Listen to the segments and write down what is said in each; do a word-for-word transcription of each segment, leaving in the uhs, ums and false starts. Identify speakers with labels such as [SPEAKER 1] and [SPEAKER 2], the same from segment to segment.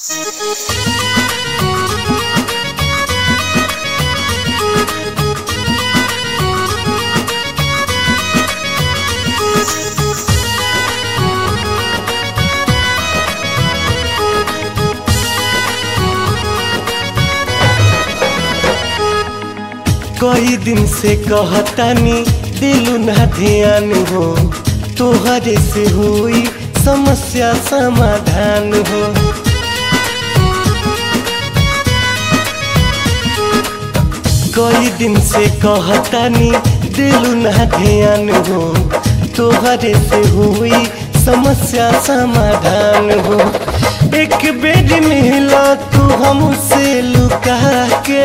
[SPEAKER 1] कई दिन से कहतानी दिलु ना ध्यान हो, तोहरे से हुई समस्या समाधान हो। कई दिन से कहतानी दिलु ना ध्यान हो, तोहरे से हुई समस्या समाधान हो। एक बेर मिला तू हमसे लुका के,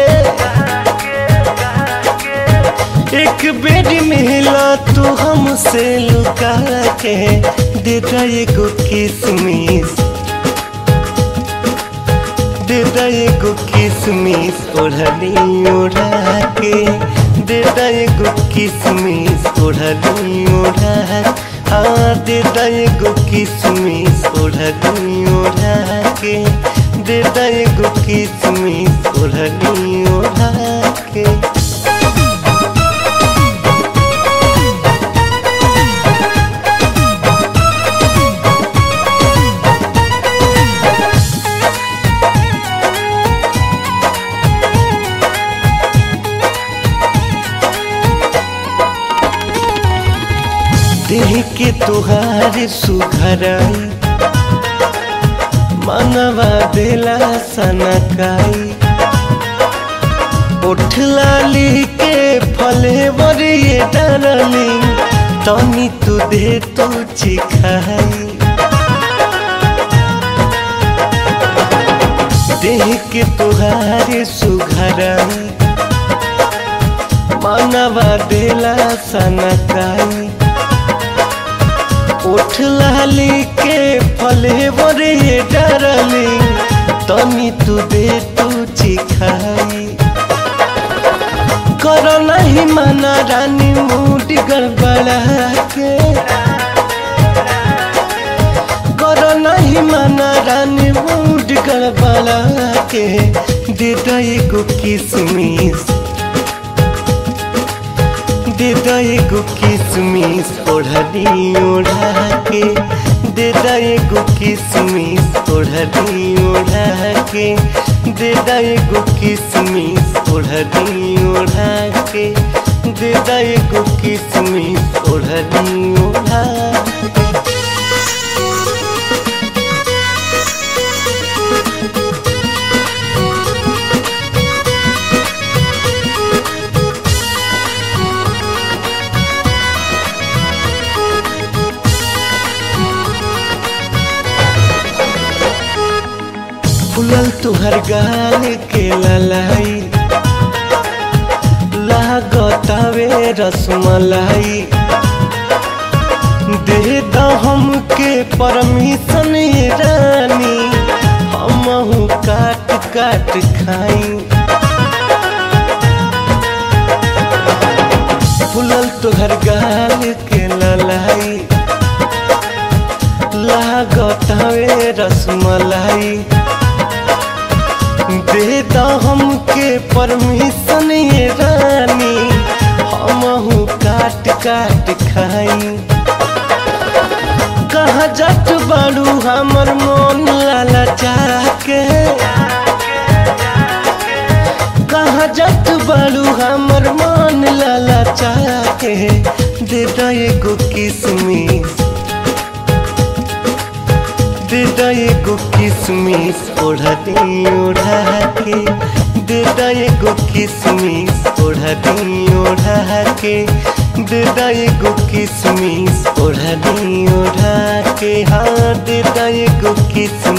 [SPEAKER 1] एक बेर मिला तू हमसे लुका के, देता एगो किसमिस, देता एगो किसमिस ओढ़नी ओढ़ा के, देता एगो किसमिस ओढ़नी ओढ़ा, हाँ देता एगो किसमिस ओढ़नी ओढ़ा के, देता एगो किसमिस ओढ़नी ओढ़ा के। देह के तुहार सुघराई, मनवा देला सनकाई, उठ लाली के फले बरिए डरली, तनी तू दे तो चिखाई। देह के तुहार सुघराई, मनवा देला सनकाई, उठ लाली के फले बरे डरली, तनी तू दे तू चिखाई। करो नहीं मना रानी मूड गड़बड़ा के, करो नहीं मना रानी मूड गड़बड़ा के, दे दो एगो किसमिस, देता एगो किसमिस ओढ़नी ओढ़ा के, देता एगो किसमिस ओढ़नी ओढ़ा के, देता एगो किसमिस ओढ़नी ओढ़ा के, देता एगो किसमिस ओढ़नी ओढ़ा के। फुलल तुहर गाल के ललाई, लागतावे रसमलाई, दे दा हमके परमिशन ये रानी, हमहू काट काट खाई। फुलल तुहर गाल के ललाई, लागतावे रसमलाई, देता हमके परमिशन ये रानी, हमहू काट काट खाई। कहाँ जात बाड़ू हमर मन लाला के, कहाँ जात बाड़ू हमर मन लाला के, देता एगो किसमिस, देता एगो किसमिस ओढ़नी ओढ़ा के, देता एगो किसमिस ओढ़नी ओढ़ा के, देता एगो किसमिस ओढ़नी ओढ़ा के, हाँ देता एगो किसमिस